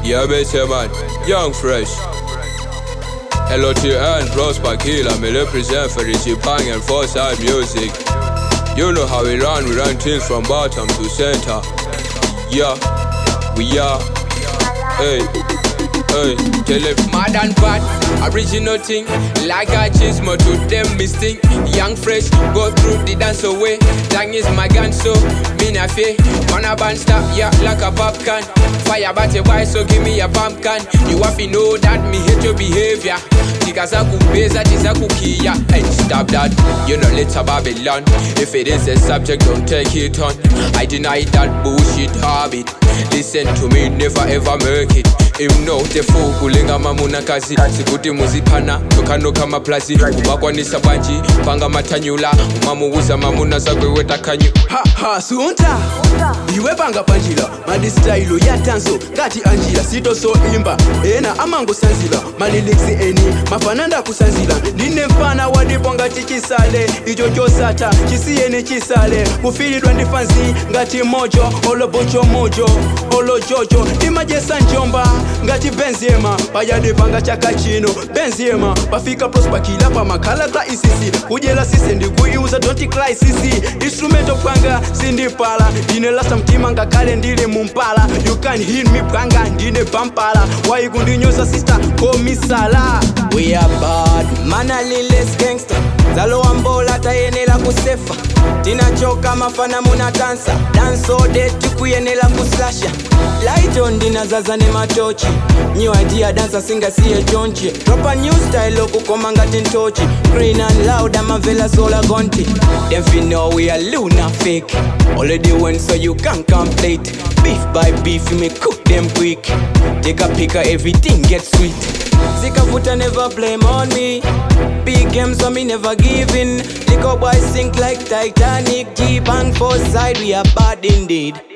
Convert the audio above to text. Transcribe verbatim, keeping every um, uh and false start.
Yeah, better man, young fresh. Hello to and Prosper Killer, me represent for the Japan and Foresight music. You know how we run, we run things from bottom to center. Yeah, we are. Hey, hey, tell it. Mad and bad, original thing. Like a chismo to them misting. Young fresh, go through the dance away. Tang is my gun, so me na fe. Man a band stop, yeah, like a popcorn. Fire bat your boy, so give me a pumpkin. You have to know that me hate your behavior. Tikaza kubeza, tiza kukia. Hey, stop that, you know little Babylon. If it is a subject, don't take it on. I deny that bullshit habit. Listen to me, never ever make it. Him know the fool kulenga mamuna kazi. Sikuti muzipana, tokano kama plazi. Ubakwanisa banji, panga matanyula. Umamuuza mamuna zakwe weta kanyu. Ha ha sunta, iwe panga panjila. Madi style ya tanso, gati anjila. Sito so imba, ena amango sanzila. Maliliksi eni, mafananda kusanzila. Nine mfana wadiponga chichisale. Ijojo sata, chisiene chisale. Kufilidwa ndifanzi, ngati mojo. Olo bocho mojo, olo jojo. Imajesa njomba, ngati Benzema. Payade panga chaka chino, Benzema. Pafika Prosper Killer pa makala kwa isisi. Kujela sisi ndi kuyuza, don't cry sisi. Instrumento panga, sindi pala. Dine lasta mtima ngakale ndile mumpala. You can hear me panga, ndine pampala. Why kundinyoza sister, call me Sala. We are bad, mana liles gangster. Zalo ambola tayenela kusefa. Tina choka mafana muna dansa. Dance all day tukuyenela kuslasha. Light on dina zaza ne matochi. New idea dancer singer siye chonchi. Drop a new style loku komanga tintochi. Green and loud I'm a vela sola gonti. Them fi know we are Luna fake. Already won so you can't complete. Beef by beef me cook them quick. Take a picker everything gets sweet. Zikafuta never blame on me. Big games so me never give in. Liquor boys sink like Titanic. G-Bang for side we are bad indeed.